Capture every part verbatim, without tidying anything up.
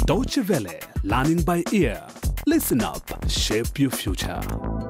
Deutsche Welle, learning by ear. Listen up, shape your future.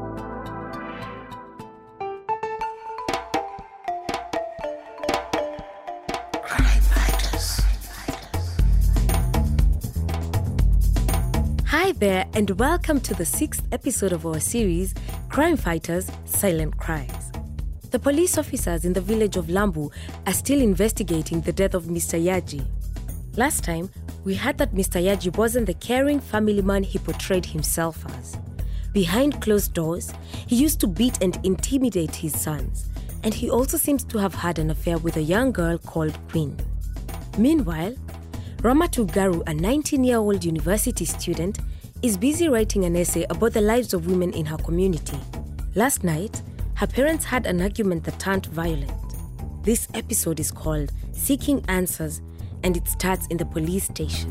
Hi there, and welcome to the sixth episode of our series, Crime Fighters, Silent Crimes. The police officers in the village of Lambu are still investigating the death of Mister Yaji. Last time, we heard that Mister Yaji wasn't the caring family man he portrayed himself as. Behind closed doors, he used to beat and intimidate his sons, and he also seems to have had an affair with a young girl called Queen. Meanwhile, Ramatu Garu, a nineteen-year-old university student, is busy writing an essay about the lives of women in her community. Last night, her parents had an argument that turned violent. This episode is called Seeking Answers, and it starts in the police station.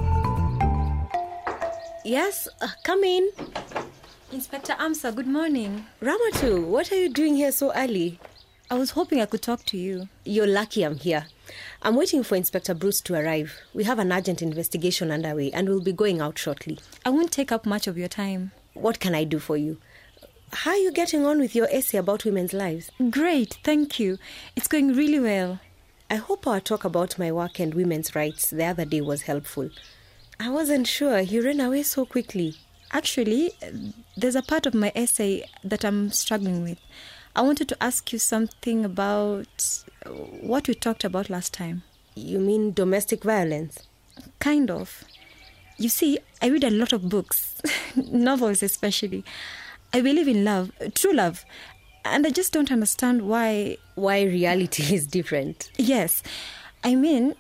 Yes, uh, come in. Inspector Amsa, good morning. Ramatu, what are you doing here so early? I was hoping I could talk to you. You're lucky I'm here. I'm waiting for Inspector Bruce to arrive. We have an urgent investigation underway and we'll be going out shortly. I won't take up much of your time. What can I do for you? How are you getting on with your essay about women's lives? Great, thank you. It's going really well. I hope our talk about my work and women's rights the other day was helpful. I wasn't sure you ran away so quickly. Actually, there's a part of my essay that I'm struggling with. I wanted to ask you something about what we talked about last time. You mean domestic violence? Kind of. You see, I read a lot of books, novels especially. I believe in love, true love, and I just don't understand why... Why reality is different. Yes. I mean,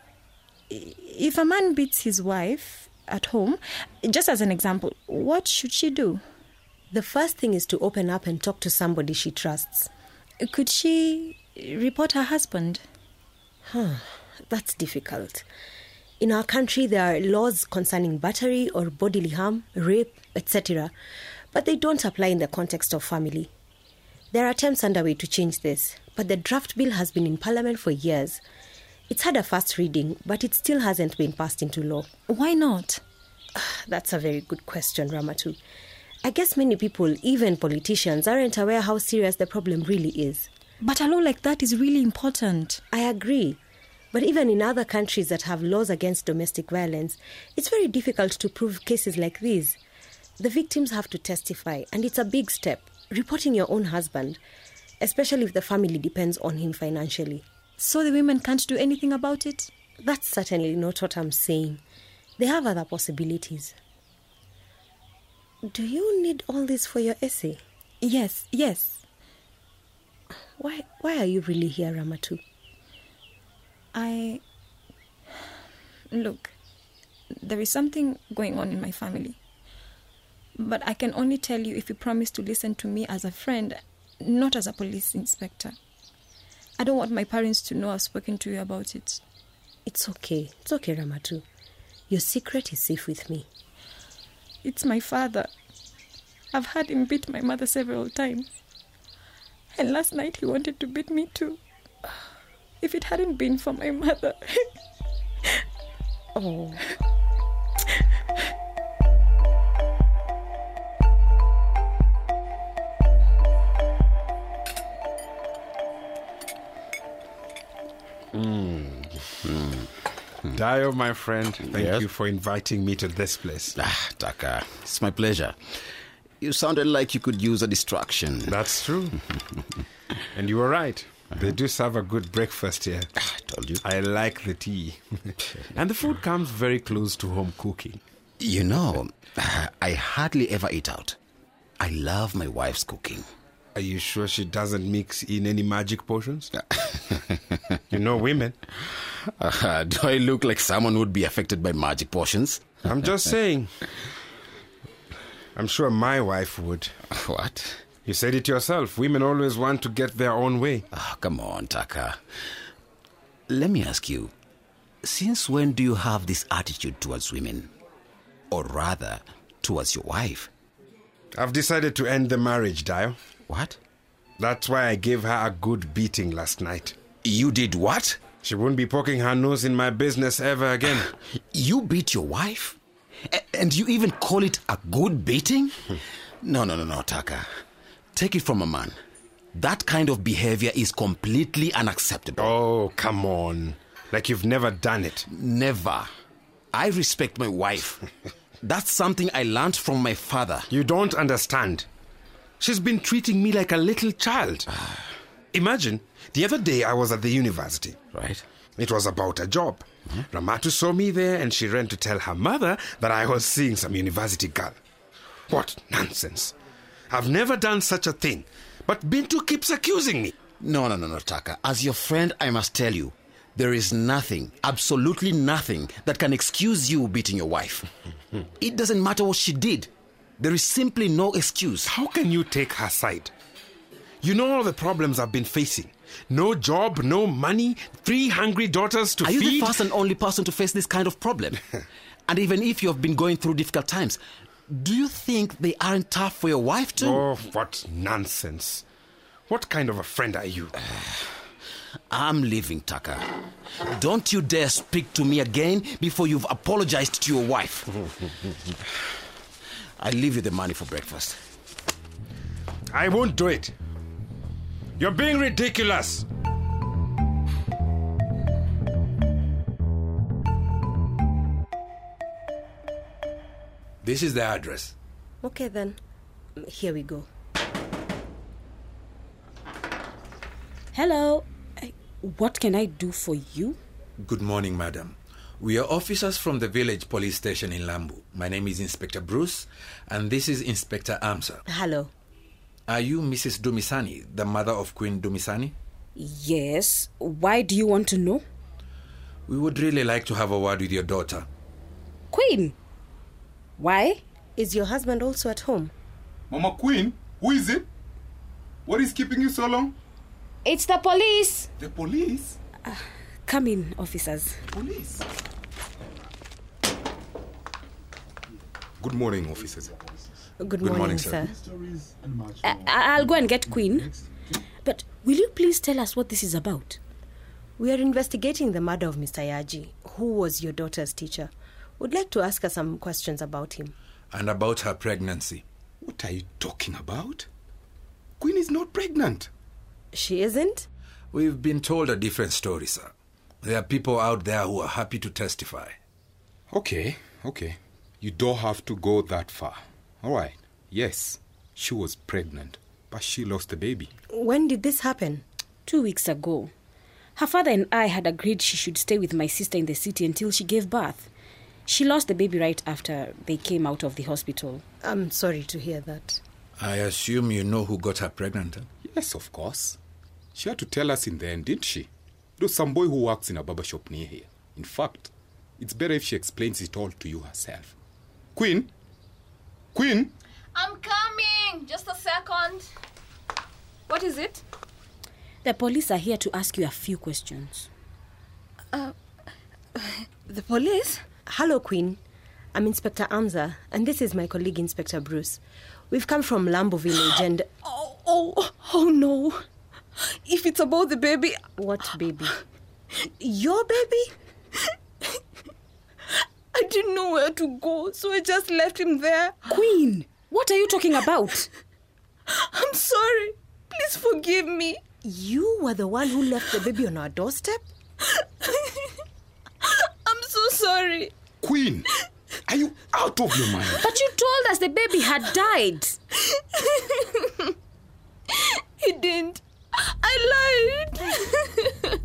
if a man beats his wife at home, just as an example, what should she do? The first thing is to open up and talk to somebody she trusts. Could she report her husband? Huh, that's difficult. In our country, there are laws concerning battery or bodily harm, rape, et cetera, but they don't apply in the context of family. There are attempts underway to change this, but the draft bill has been in Parliament for years. It's had a first reading, but it still hasn't been passed into law. Why not? That's a very good question, Ramatu. I guess many people, even politicians, aren't aware how serious the problem really is. But a law like that is really important. I agree. But even in other countries that have laws against domestic violence, it's very difficult to prove cases like these. The victims have to testify, and it's a big step, reporting your own husband, especially if the family depends on him financially. So the women can't do anything about it? That's certainly not what I'm saying. They have other possibilities. Do you need all this for your essay? Yes, yes. Why, why are you really here, Ramatu? I... Look, there is something going on in my family. But I can only tell you if you promise to listen to me as a friend, not as a police inspector. I don't want my parents to know I've spoken to you about it. It's okay. It's okay, Ramatu. Your secret is safe with me. It's my father. I've had him beat my mother several times. And last night he wanted to beat me too. If it hadn't been for my mother... Oh... Mm. Mm. Dio, my friend, thank yes? you for inviting me to this place. Ah, Taka, it's my pleasure. You sounded like you could use a distraction. That's true. And you were right. Uh-huh. They do serve a good breakfast here. Ah, I told you. I like the tea. And the food comes very close to home cooking. You know, I hardly ever eat out. I love my wife's cooking. Are you sure she doesn't mix in any magic potions? You know women. Uh, do I look like someone who would be affected by magic potions? I'm just saying. I'm sure my wife would. What? You said it yourself. Women always want to get their own way. Oh, come on, Taka. Let me ask you, since when do you have this attitude towards women? Or rather, towards your wife? I've decided to end the marriage, Dio. What? That's why I gave her a good beating last night. You did what? She won't be poking her nose in my business ever again. You beat your wife? A- and you even call it a good beating? No, no, no, no, Taka. Take it from a man. That kind of behavior is completely unacceptable. Oh, come on. Like you've never done it. Never. I respect my wife. That's something I learned from my father. You don't understand. She's been treating me like a little child. Imagine, the other day I was at the university. Right. It was about a job. Mm-hmm. Ramatu saw me there and she ran to tell her mother that I was seeing some university girl. What nonsense. I've never done such a thing. But Bintu keeps accusing me. No, no, no, no, Taka. As your friend, I must tell you, there is nothing, absolutely nothing, that can excuse you beating your wife. It doesn't matter what she did. There is simply no excuse. How can you take her side? You know all the problems I've been facing. No job, no money, three hungry daughters to Are feed. Are you the first and only person to face this kind of problem? And even if you have been going through difficult times, do you think they aren't tough for your wife too? Oh, what nonsense. What kind of a friend are you? I'm leaving, Taka. Don't you dare speak to me again before you've apologized to your wife. I'll leave you the money for breakfast. I won't do it. You're being ridiculous. This is the address. Okay, then. Here we go. Hello. What can I do for you? Good morning, madam. We are officers from the village police station in Lambu. My name is Inspector Bruce, and this is Inspector Amsa. Hello. Are you Missus Dumisani, the mother of Queen Dumisani? Yes. Why do you want to know? We would really like to have a word with your daughter. Queen? Why? Is your husband also at home? Mama Queen, who is it? What is keeping you so long? It's the police. The police? Uh, come in, officers. Police? Good morning, officers. Good, Good morning, morning, sir. I- I'll go and get Queen. But will you please tell us what this is about? We are investigating the murder of Mister Yaji, who was your daughter's teacher. Would like to ask her some questions about him. And about her pregnancy. What are you talking about? Queen is not pregnant. She isn't? We've been told a different story, sir. There are people out there who are happy to testify. Okay, okay. You don't have to go that far. All right. Yes, she was pregnant, but she lost the baby. When did this happen? Two weeks ago. Her father and I had agreed she should stay with my sister in the city until she gave birth. She lost the baby right after they came out of the hospital. I'm sorry to hear that. I assume you know who got her pregnant, huh? Yes, of course. She had to tell us in the end, didn't she? There's some boy who works in a barber shop near here. In fact, it's better if she explains it all to you herself. Queen? Queen? I'm coming! Just a second. What is it? The police are here to ask you a few questions. Uh, the police? Hello, Queen. I'm Inspector Amza, and this is my colleague, Inspector Bruce. We've come from Lambu village and... Oh, oh, oh no. If it's about the baby... What baby? Your baby? I didn't know where to go, so I just left him there. Queen, what are you talking about? I'm sorry. Please forgive me. You were the one who left the baby on our doorstep? I'm so sorry. Queen, are you out of your mind? But you told us the baby had died. He didn't. I lied.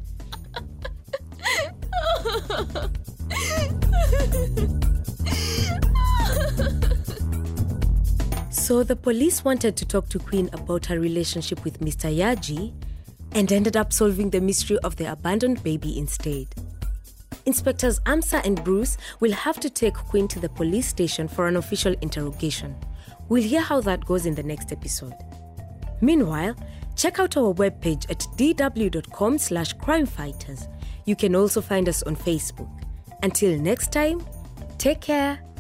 So the police wanted to talk to Queen about her relationship with Mister Yaji and ended up solving the mystery of the abandoned baby instead. Inspectors Amsa and Bruce will have to take Queen to the police station for an official interrogation. We'll hear how that goes in the next episode. Meanwhile, check out our webpage at d w dot com slash crime fighters. You can also find us on Facebook. Until next time, take care.